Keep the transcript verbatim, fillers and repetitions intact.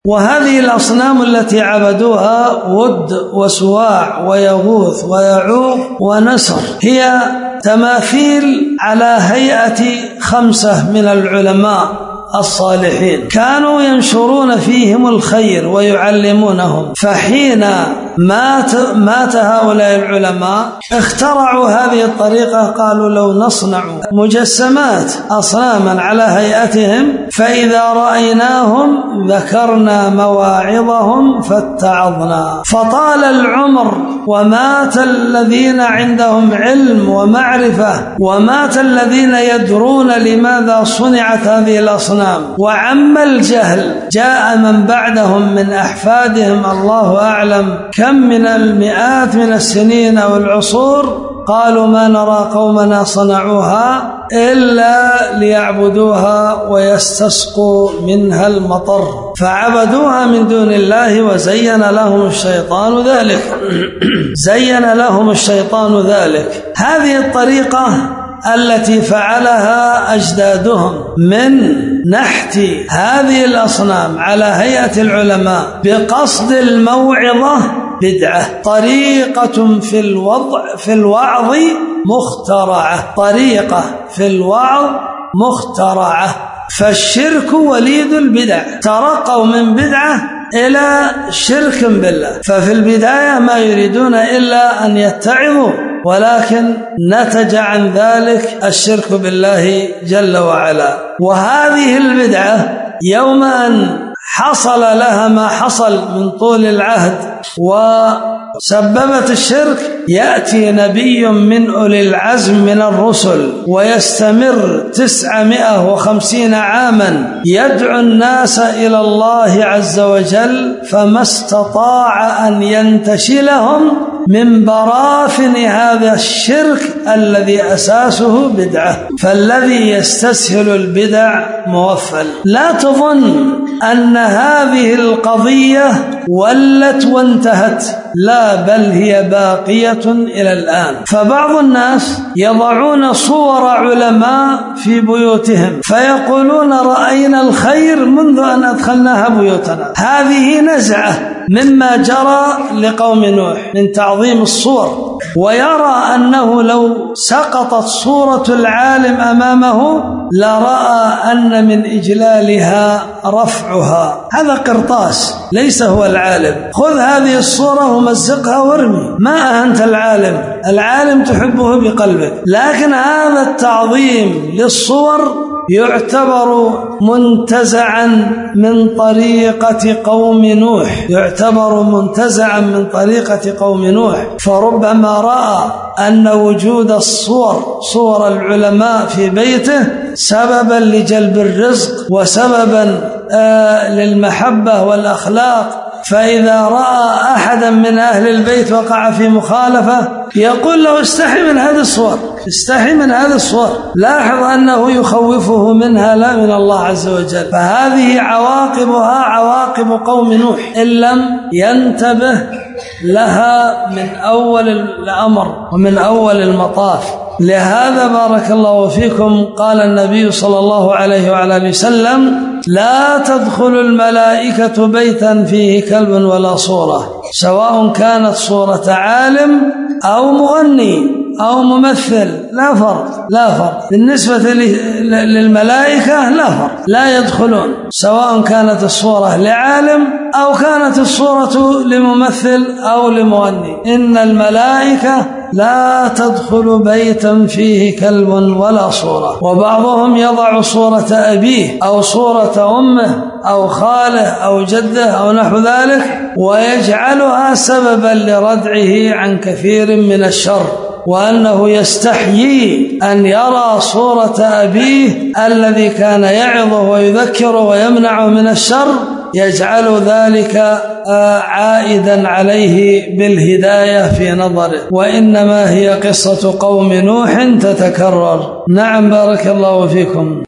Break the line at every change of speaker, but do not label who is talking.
وهذه الأصنام التي عبدوها ود وسواع ويغوث ويعوق ونسر هي تماثيل على هيئة خمسة من العلماء الصالحين كانوا ينشرون فيهم الخير ويعلمونهم، فحين مات, مات هؤلاء العلماء اخترعوا هذه الطريقة، قالوا لو نصنع مجسمات أصناما على هيئتهم فإذا رأيناهم ذكرنا مواعظهم فاتعظنا، فطال العمر ومات الذين عندهم علم ومعرفة ومات الذين يدرون لماذا صنعت هذه الأصنام، وعم الجهل. جاء من بعدهم من أحفادهم الله أعلم كم من المئات من السنين أو العصور قالوا ما نرى قومنا صنعوها إلا ليعبدوها ويستسقوا منها المطر، فعبدوها من دون الله وزين لهم الشيطان ذلك زين لهم الشيطان ذلك. هذه الطريقة التي فعلها أجدادهم من نحت هذه الأصنام على هيئة العلماء بقصد الموعظة بدعة، طريقة في الوضع في الوعظ مخترعة، طريقة في الوعظ مخترعة، فالشرك وليد البدع، ترقوا من بدعة إلى شرك بالله، ففي البداية ما يريدون إلا أن يتعظوا، ولكن نتج عن ذلك الشرك بالله جل وعلا. وهذه البدعة يوم أن حصل لها ما حصل من طول العهد وسببت الشرك، يأتي نبي من أولي العزم من الرسل ويستمر تسعمائة وخمسين عاما يدعو الناس إلى الله عز وجل، فما استطاع أن ينتشلهم من براثن هذا الشرك الذي أساسه بدعة. فالذي يستسهل البدع موفل. لا تظن أن هذه القضية ولت وانتهت، لا، بل هي باقية إلى الآن. فبعض الناس يضعون صور علماء في بيوتهم فيقولون رأينا الخير منذ أن أدخلناها بيوتنا. هذه نزعة مما جرى لقوم نوح من تعظيم الصور، ويرى أنه لو سقطت صورة العالم أمامه لرأى أن من إجلالها رفعها. هذا قرطاس ليس هو العالم. خذ هذه الصورة ومزقها وارمي، ما أنت العالم، العالم تحبه بقلبك. لكن هذا التعظيم للصور يعتبر منتزعا من طريقة قوم نوح، يعتبر منتزعا من طريقة قوم نوح. فربما رأى أن وجود الصور صور العلماء في بيته سببا لجلب الرزق وسببا آه للمحبة والأخلاق، فإذا رأى أحدا من أهل البيت وقع في مخالفة يقول له استحي من هذه الصور، استحي من هذه الصور. لاحظ أنه يخوفه منها لا من الله عز وجل. فهذه عواقبها عواقب قوم نوح إن لم ينتبه لها من أول الأمر ومن أول المطاف. لهذا بارك الله فيكم قال النبي صلى الله عليه وعلى آله وسلم لا تدخل الملائكة بيتا فيه كلب ولا صورة، سواء كانت صورة عالم أو مغني أو ممثل، لا فرق، لا فرق بالنسبة للملائكة، لا فرق، لا يدخلون، سواء كانت الصورة لعالم أو كانت الصورة لممثل أو لمغني. إن الملائكة لا تدخل بيتا فيه كلب ولا صورة. وبعضهم يضع صورة أبيه أو صورة أمه أو خاله أو جده أو نحو ذلك ويجعلها سببا لردعه عن كثير من الشر، وأنه يستحيي أن يرى صورة أبيه الذي كان يعظه ويذكره ويمنعه من الشر، يجعل ذلك عائدا عليه بالهداية في نظره. وإنما هي قصة قوم نوح تتكرر. نعم بارك الله فيكم.